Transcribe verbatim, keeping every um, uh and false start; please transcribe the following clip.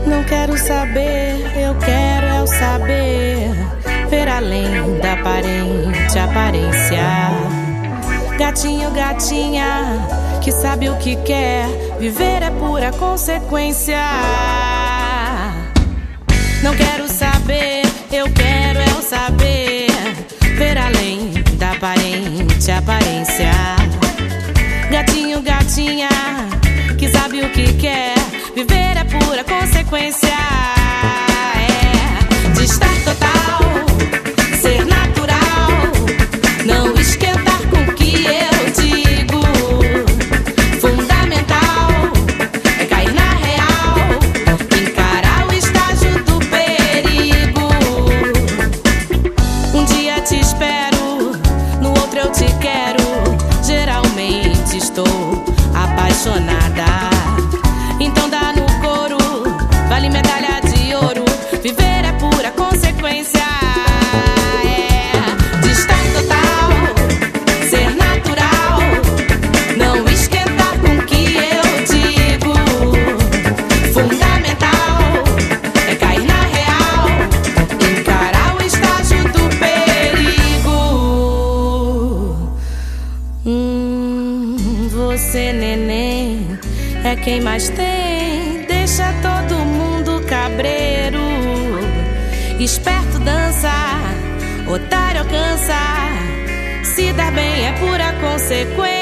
Não quero saber, eu quero é o saber, ver além da aparente aparência. Gatinho, gatinha, que sabe o que quer, viver é pura consequência. Não quero saber, eu quero é o saber, ver além da aparente aparência. Gatinho, gatinha, que sabe o que quer, viver é pura consequência. É de estar total, ser natural, não esquentar com o que eu digo. Fundamental é cair na real, encarar o estágio do perigo. Um dia te espero, no outro eu te quero. Geralmente estou apaixonada, então dá no couro, vale medalha de ouro. Viver é pura consequência. É de estar total, ser natural, não esquentar com o que eu digo. Fundamental é cair na real, encarar o estágio do perigo. Hum, você, neném, é quem mais tem, deixa todo mundo cabreiro. Esperto dança, otário alcança, se dar bem é pura consequência.